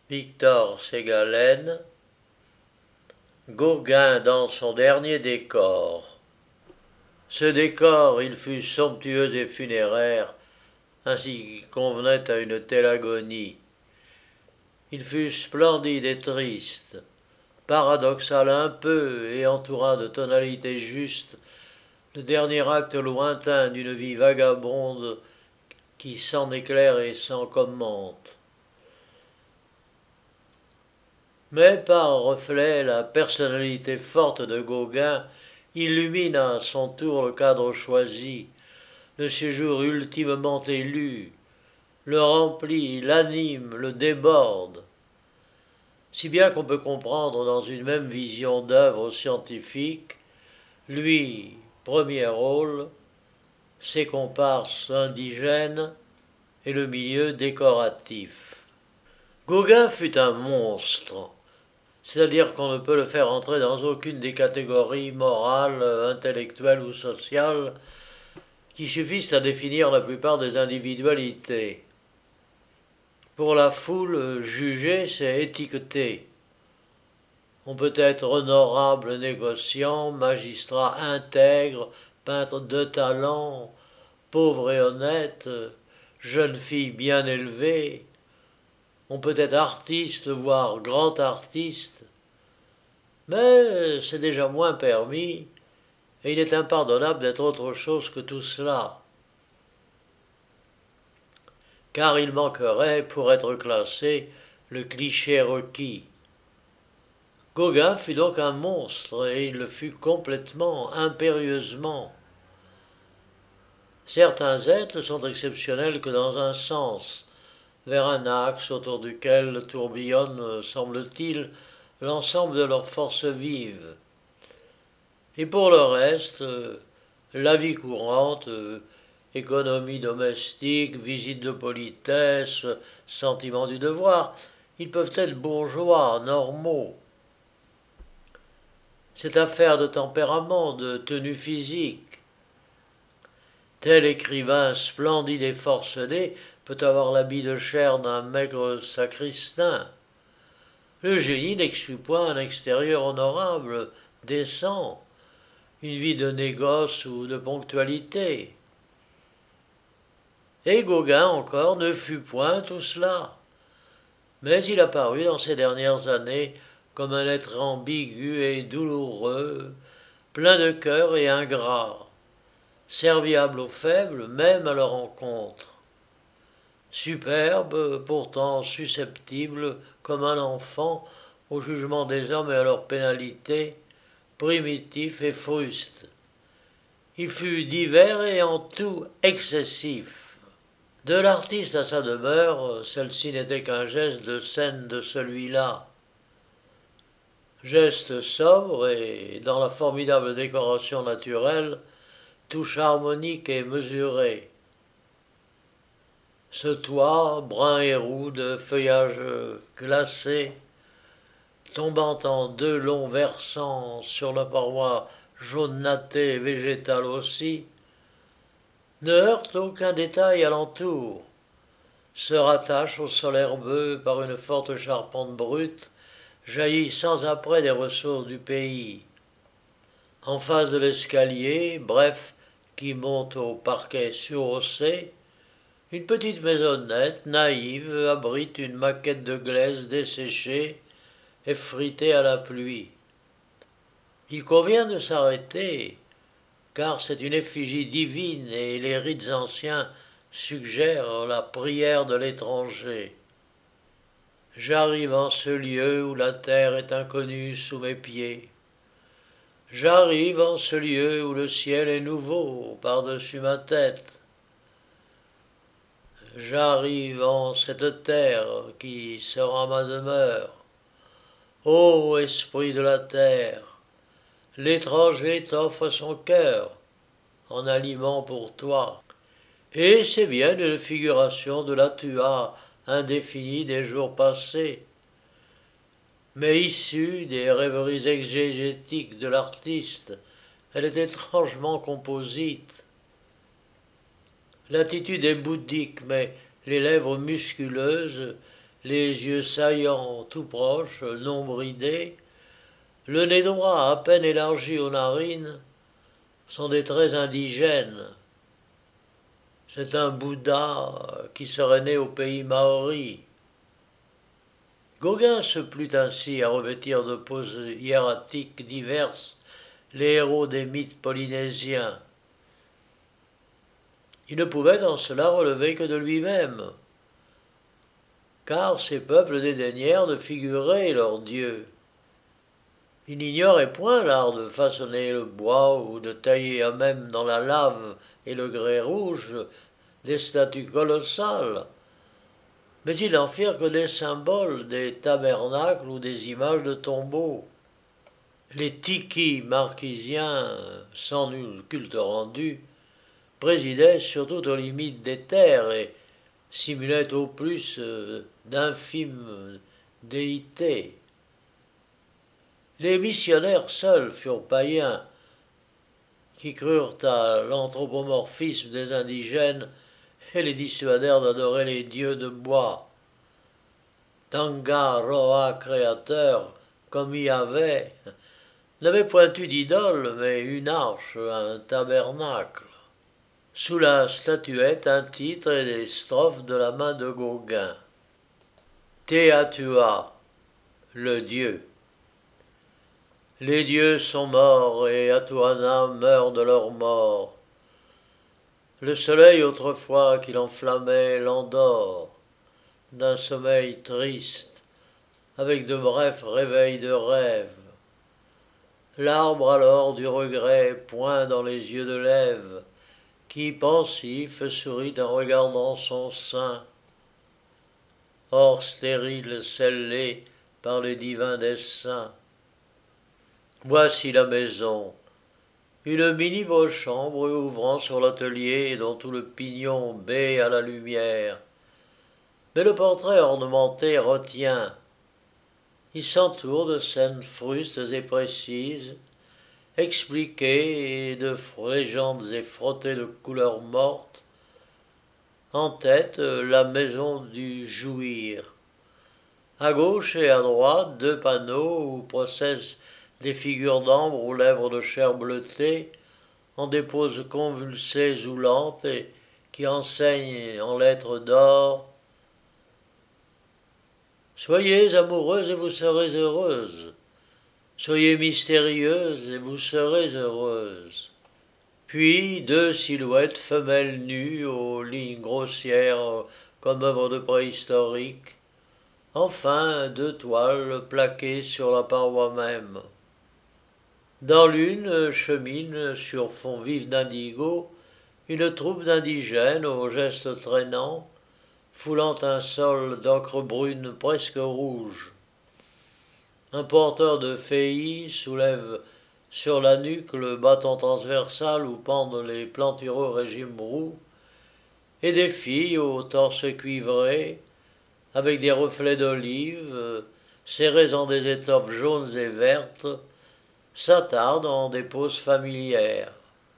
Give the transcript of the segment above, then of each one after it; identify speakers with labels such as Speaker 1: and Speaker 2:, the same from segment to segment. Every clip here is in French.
Speaker 1: Victor Ségalen, Gauguin dans son dernier décor. Ce décor, il fut somptueux et funéraire, ainsi qu'il convenait à une telle agonie. Il fut splendide et triste, paradoxal un peu et entourant de tonalités justes, le dernier acte lointain d'une vie vagabonde qui s'en éclaire et s'en commente. Mais par reflet, la personnalité forte de Gauguin illumine à son tour le cadre choisi, le séjour ultimement élu, le remplit, l'anime, le déborde, si bien qu'on peut comprendre dans une même vision d'œuvre scientifique, lui, premier rôle, ses comparses indigènes et le milieu décoratif. Gauguin fut un monstre, c'est-à-dire qu'on ne peut le faire entrer dans aucune des catégories morales, intellectuelles ou sociales qui suffisent à définir la plupart des individualités. Pour la foule, juger, c'est étiqueter. On peut être honorable négociant, magistrat intègre, peintre de talent, pauvre et honnête, jeune fille bien élevée. On peut être artiste, voire grand artiste, mais c'est déjà moins permis, et il est impardonnable d'être autre chose que tout cela. Car il manquerait, pour être classé, le cliché requis. Gauguin fut donc un monstre, et il le fut complètement, impérieusement. Certains êtres sont exceptionnels que dans un sens, vers un axe autour duquel tourbillonne, semble-t-il, l'ensemble de leurs forces vives. Et pour le reste, la vie courante, économie domestique, visite de politesse, sentiment du devoir, ils peuvent être bourgeois, normaux. C'est affaire de tempérament, de tenue physique. Tel écrivain splendide et forcené peut avoir l'habit de chair d'un maigre sacristain. Le génie n'exclut point un extérieur honorable, décent, une vie de négoce ou de ponctualité. Et Gauguin encore ne fut point tout cela. Mais il apparut dans ces dernières années comme un être ambigu et douloureux, plein de cœur et ingrat, serviable aux faibles même à leur encontre. Superbe, pourtant susceptible, comme un enfant, au jugement des hommes et à leur pénalité, primitif et fruste. Il fut divers et en tout excessif. De l'artiste à sa demeure, celle-ci n'était qu'un geste de scène de celui-là. Geste sobre et, dans la formidable décoration naturelle, touche harmonique et mesurée. Ce toit, brun et roux de feuillage glacé, tombant en deux longs versants sur la paroi jaunâtrée et végétale aussi, ne heurte aucun détail alentour, se rattache au sol herbeux par une forte charpente brute, jaillit sans apprêt des ressources du pays. En face de l'escalier, bref, qui monte au parquet surhaussé, une petite maisonnette naïve abrite une maquette de glaise desséchée, effritée à la pluie. Il convient de s'arrêter, car c'est une effigie divine et les rites anciens suggèrent la prière de l'étranger. J'arrive en ce lieu où la terre est inconnue sous mes pieds. J'arrive en ce lieu où le ciel est nouveau par-dessus ma tête. J'arrive en cette terre qui sera ma demeure. Ô esprit de la terre, l'étranger t'offre son cœur en aliment pour toi. Et c'est bien une figuration de la tua indéfinie des jours passés, mais issue des rêveries exégétiques de l'artiste, elle est étrangement composite. L'attitude est bouddhique, mais les lèvres musculeuses, les yeux saillants tout proches, non bridés, le nez droit à peine élargi aux narines, sont des traits indigènes. C'est un Bouddha qui serait né au pays maori. Gauguin se plut ainsi à revêtir de poses hiératiques diverses les héros des mythes polynésiens. Il ne pouvait en cela relever que de lui-même, car ces peuples dédaignèrent de figurer leurs dieux. Il n'ignorait point l'art de façonner le bois ou de tailler à même dans la lave et le grès rouge des statues colossales, mais ils n'en firent que des symboles, des tabernacles ou des images de tombeaux. Les tikis marquisiens, sans nul culte rendu, présidaient surtout aux limites des terres et simulaient au plus d'infimes déités. Les missionnaires seuls furent païens, qui crurent à l'anthropomorphisme des indigènes et les dissuadèrent d'adorer les dieux de bois. Tanga Roa créateur, comme Yahvé, n'avait point eu d'idole, mais une arche, un tabernacle. Sous la statuette, un titre et des strophes de la main de Gauguin. Teatua, le dieu. Les dieux sont morts et Atuana meurt de leur mort. Le soleil autrefois qui l'enflammait l'endort d'un sommeil triste, avec de brefs réveils de rêve. L'arbre alors du regret point dans les yeux de l'Ève, qui pensif sourit en regardant son sein. Or stérile scellé par les divins desseins. Voici la maison, une mini-chambre ouvrant sur l'atelier dont tout le pignon baie à la lumière. Mais le portrait ornementé retient. Il s'entoure de scènes frustes et précises, expliquées et de légendes et frottées de couleurs mortes. En tête, la maison du jouir. À gauche et à droite, deux panneaux où procèdent des figures d'ambre aux lèvres de chair bleutée, en des poses convulsées ou lentes et qui enseignent en lettres d'or. Soyez amoureuses et vous serez heureuses. Soyez mystérieuses et vous serez heureuses. Puis deux silhouettes femelles nues aux lignes grossières comme œuvres de préhistorique. Enfin, deux toiles plaquées sur la paroi même. Dans l'une chemine, sur fond vif d'indigo, une troupe d'indigènes aux gestes traînants, foulant un sol d'ocre brune presque rouge. Un porteur de féis soulève sur la nuque le bâton transversal où pendent les plantureux régimes roux, et des filles au torse cuivré, avec des reflets d'olive, serrées en des étoffes jaunes et vertes, s'attardent en des poses familières.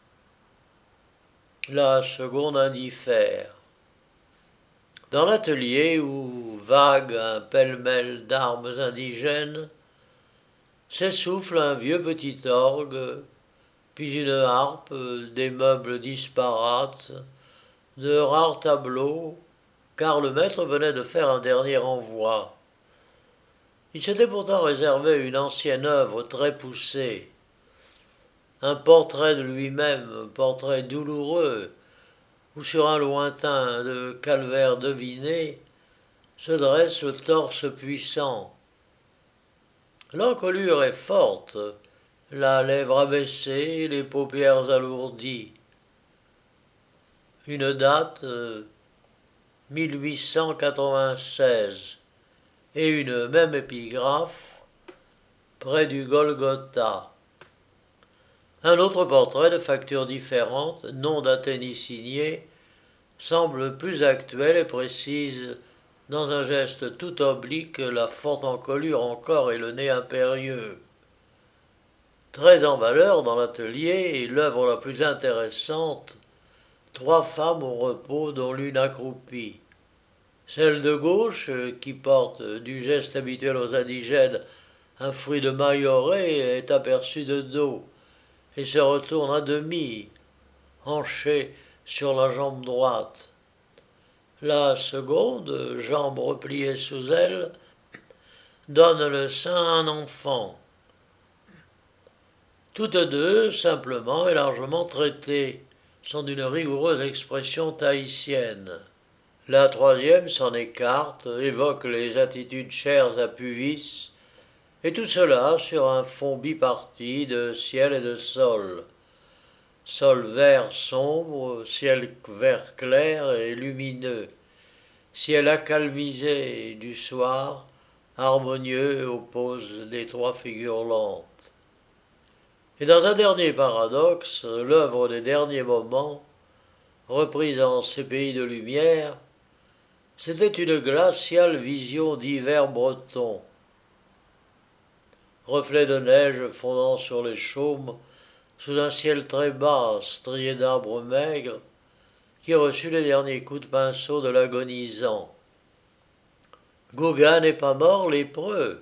Speaker 1: La seconde indiffère. Dans l'atelier où vague un pêle-mêle d'armes indigènes, s'essouffle un vieux petit orgue, puis une harpe, des meubles disparates, de rares tableaux, car le maître venait de faire un dernier envoi. Il s'était pourtant réservé une ancienne œuvre très poussée, un portrait de lui-même, portrait douloureux, où sur un lointain de calvaire deviné se dresse le torse puissant. L'encolure est forte, la lèvre abaissée, les paupières alourdies. Une date 1896 et une même épigraphe près du Golgotha. Un autre portrait de facture différente, non daté ni signé, semble plus actuel et précise dans un geste tout oblique, la forte encolure encore et le nez impérieux. Très en valeur dans l'atelier, et l'œuvre la plus intéressante, trois femmes au repos dont l'une accroupie. Celle de gauche, qui porte du geste habituel aux indigènes un fruit de mailloré, est aperçue de dos et se retourne à demi, hanchée sur la jambe droite. La seconde, jambe repliée sous elle, donne le sein à un enfant. Toutes deux, simplement et largement traitées, sont d'une rigoureuse expression tahitienne. La troisième s'en écarte, évoque les attitudes chères à Puvis, et tout cela sur un fond biparti de ciel et de sol. Sol vert sombre, ciel vert clair et lumineux, ciel accalmisé du soir, harmonieux aux poses des trois figures lentes. Et dans un dernier paradoxe, l'œuvre des derniers moments, reprise en ces pays de lumière, c'était une glaciale vision d'hiver breton. Reflets de neige fondant sur les chaumes, sous un ciel très bas, strié d'arbres maigres, qui reçut les derniers coups de pinceau de l'agonisant. Gauguin n'est pas mort lépreux,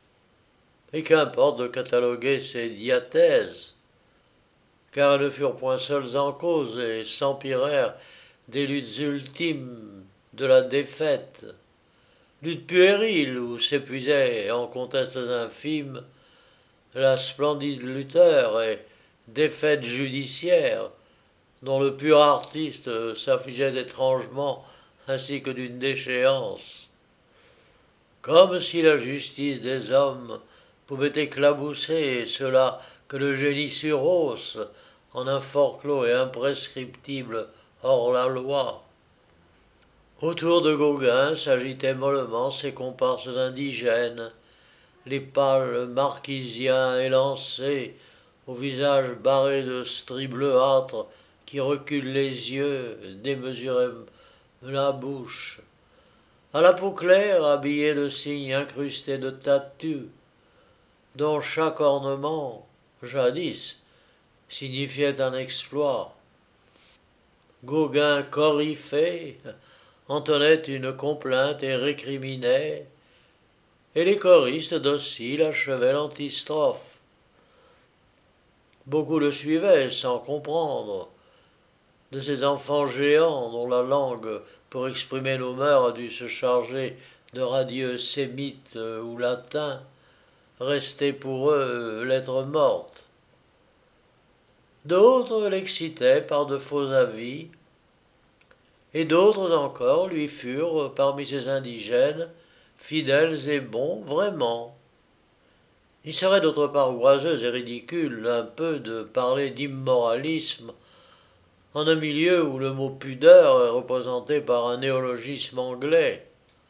Speaker 1: et qu'importe de cataloguer ses diathèses, car elles ne furent point seules en cause et s'empirèrent des luttes ultimes de la défaite, luttes puériles où s'épuisait en contestes infimes la splendide lutteur et défaite judiciaire dont le pur artiste s'affligeait étrangement ainsi que d'une déchéance. Comme si la justice des hommes pouvait éclabousser cela que le génie surhausse en un forclos et imprescriptible hors la loi. Autour de Gauguin s'agitaient mollement ses comparses indigènes, les pâles marquisiens élancés, au visage barré de stries bleuâtres qui reculent les yeux, démesurément la bouche, à la peau claire habillée de signes incrustés de tatous, dont chaque ornement, jadis, signifiait un exploit. Gauguin coryphée entonnait une complainte et récriminait, et les choristes dociles achevaient l'antistrophe. Beaucoup le suivaient sans comprendre, de ces enfants géants dont la langue, pour exprimer nos mœurs, a dû se charger de radieux sémites ou latins, restés pour eux lettres mortes. D'autres l'excitaient par de faux avis, et d'autres encore lui furent, parmi ces indigènes, fidèles et bons vraiment. Il serait d'autre part oiseux et ridicule un peu de parler d'immoralisme en un milieu où le mot pudeur est représenté par un néologisme anglais,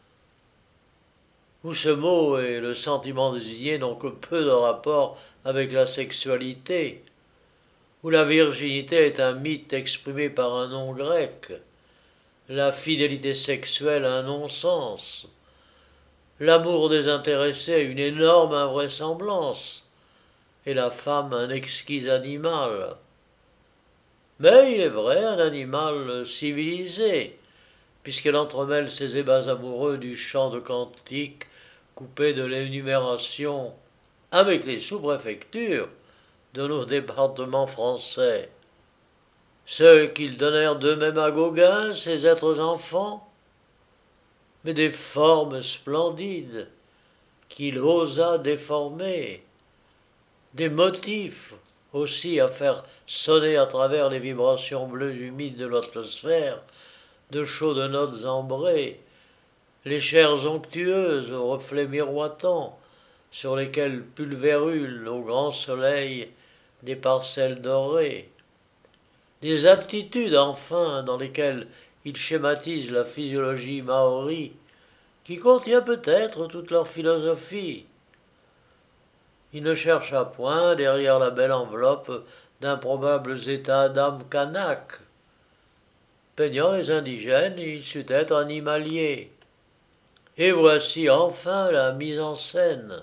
Speaker 1: où ce mot et le sentiment désigné n'ont que peu de rapport avec la sexualité, où la virginité est un mythe exprimé par un nom grec, la fidélité sexuelle un non-sens, l'amour désintéressé une énorme invraisemblance, et la femme un exquis animal. Mais il est vrai, un animal civilisé, puisqu'elle entremêle ses ébats amoureux du chant de cantique coupé de l'énumération avec les sous-préfectures de nos départements français. Ceux qu'ils donnèrent d'eux-mêmes à Gauguin, ces êtres enfants, mais des formes splendides qu'il osa déformer, des motifs aussi à faire sonner à travers les vibrations bleues humides de l'atmosphère de chaudes notes ambrées, les chairs onctueuses aux reflets miroitants sur lesquels pulvérulent au grand soleil des parcelles dorées, des attitudes enfin dans lesquelles il schématise la physiologie maori qui contient peut-être toute leur philosophie. Il ne chercha point derrière la belle enveloppe d'improbables états d'âme kanak. Peignant les indigènes, il sut être animalier. Et voici enfin la mise en scène.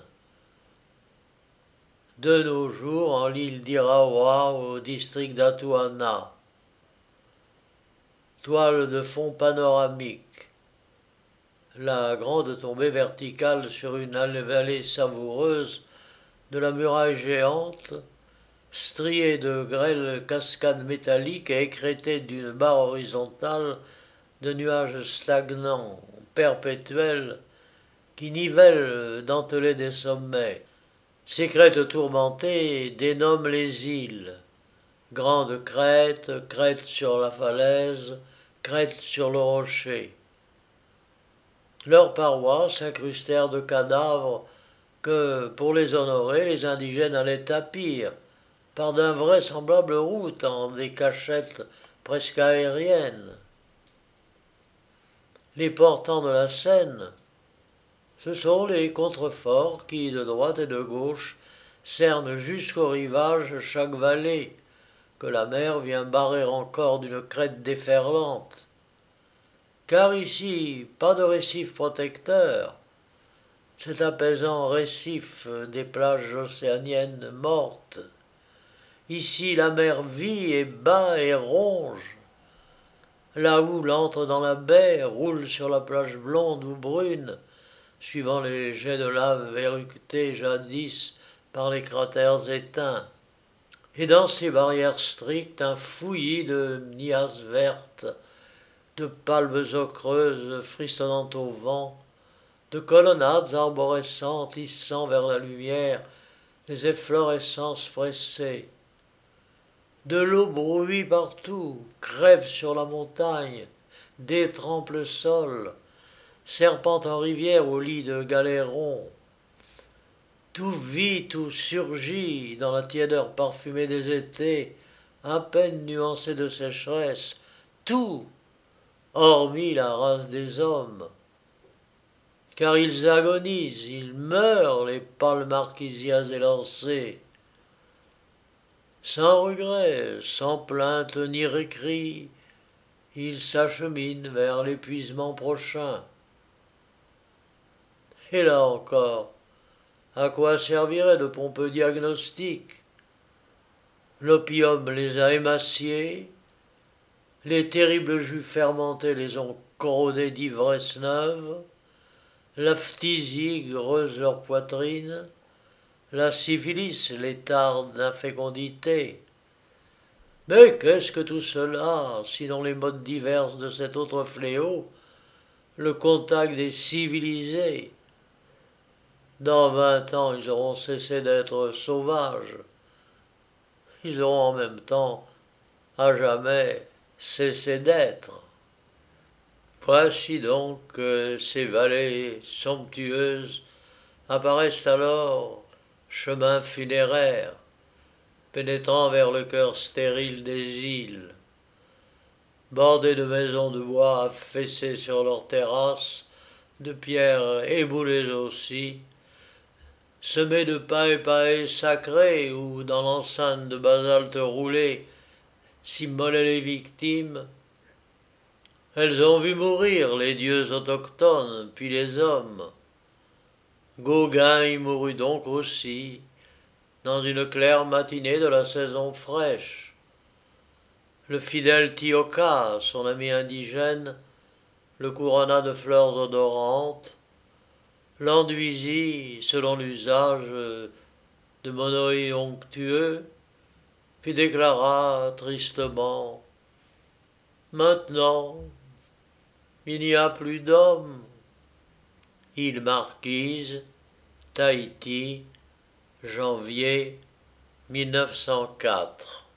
Speaker 1: De nos jours, en l'île d'Irawa, au district d'Atuana. Toile de fond panoramique. la grande tombée verticale sur une vallée savoureuse de la muraille géante, striée de grêles cascades métalliques et écrêtée d'une barre horizontale de nuages stagnants, perpétuels, qui nivellent dentelés des sommets. Ces crêtes tourmentées dénomment les îles. Grandes crêtes, crêtes sur la falaise, crêtes sur le rocher. Leurs parois s'incrustèrent de cadavres que, pour les honorer, les indigènes allaient tapir par d'invraisemblables routes en des cachettes presque aériennes. Les portants de la Seine, ce sont les contreforts qui, de droite et de gauche, cernent jusqu'au rivage chaque vallée, que la mer vient barrer encore d'une crête déferlante. Car ici, pas de récif protecteur, cet apaisant récif des plages océaniennes mortes. Ici, la mer vit et bat et ronge. La houle entre dans la baie, roule sur la plage blonde ou brune, suivant les jets de lave éructés jadis par les cratères éteints. Et dans ces barrières strictes, un fouillis de niasses vertes, de palmes ocreuses frissonnant au vent, de colonnades arborescentes hissant vers la lumière les efflorescences pressées. De l'eau bruit partout, crève sur la montagne, détrempe le sol, serpente en rivière au lit de galéron. Tout vit, tout surgit dans la tiédeur parfumée des étés, à peine nuancée de sécheresse, tout, hormis la race des hommes. Car ils agonisent, ils meurent, les pâles marquisias élancés. Sans regret, sans plainte ni récrit, ils s'acheminent vers l'épuisement prochain. Et là encore, à quoi servirait de pompeux diagnostics? L'opium les a émaciés, les terribles jus fermentés les ont corrodés d'ivresse neuve, la phtisie creuse leur poitrine, la syphilis les tarde d'infécondité. Mais qu'est-ce que tout cela, sinon les modes divers de cet autre fléau, le contact des civilisés? Dans 20 ans, ils auront cessé d'être sauvages. Ils auront en même temps, à jamais, cessé d'être. Voici donc que ces vallées somptueuses apparaissent alors, chemins funéraires, pénétrant vers le cœur stérile des îles, bordés de maisons de bois affaissées sur leurs terrasses, de pierres éboulées aussi, semés de paille sacrés où, dans l'enceinte de basalte roulé, s'immolaient les victimes. Elles ont vu mourir les dieux autochtones, puis les hommes. Gauguin y mourut donc aussi, dans une claire matinée de la saison fraîche. Le fidèle Tioka, son ami indigène, le couronna de fleurs odorantes, l'enduisit selon l'usage de monoï onctueux, puis déclara tristement: Maintenant, il n'y a plus d'hommes. Île Marquise, Tahiti, janvier 1904.